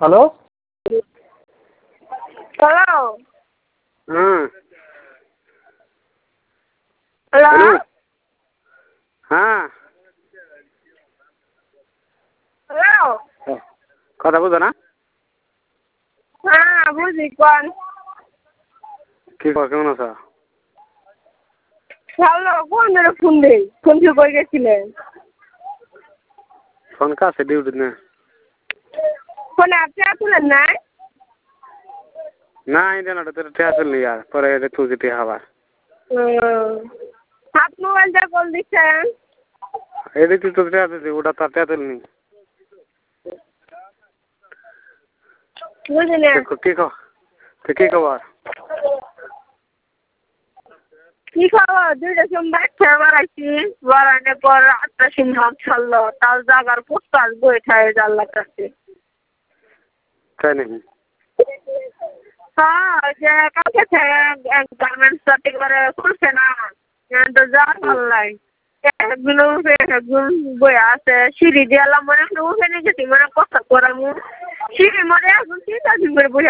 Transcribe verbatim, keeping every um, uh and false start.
hello hello হুম hello hello হ্যাঁ hello কথা বুঝো না হ্যাঁ বুঝি কোন কি কর কেমন আছো হ্যালো কোন ধরে ফোন দেই ফোন কি কই গেছিলেন ফোন কাছে ডিউটি না ফোনে আপনি আসলেন নাই না এটা না তোর টেয়া চললি আর পরে এটা তুই টেয়া আবার হাত মোবাইলটা কল দিচ্ছেন এটা তুই তোর টেয়া চলছি ওটা তার টেয়া চলনি বুঝলেন কি খবর কি খবর কি খবর দুইটা সোমবার খেয়ে বেড়াইছি বেড়ানোর পর আটটা সিংহ ছাড়লো তার জাগার পোস্টার বই খায় জানলার কাছে তাই নাকি হ্যাঁ যে কালকে গার্মেন্টস একেবারে খুলছে না তো যাওয়ার ভালো লাগে একগুলো উঠে একগুলো বই আছে সিঁড়ি দিয়ে এলাম মনে হয় উঠে নিয়ে গেছি মনে কষ্ট করার সিঁড়ি মনে এখন তিনটা দিন করে বই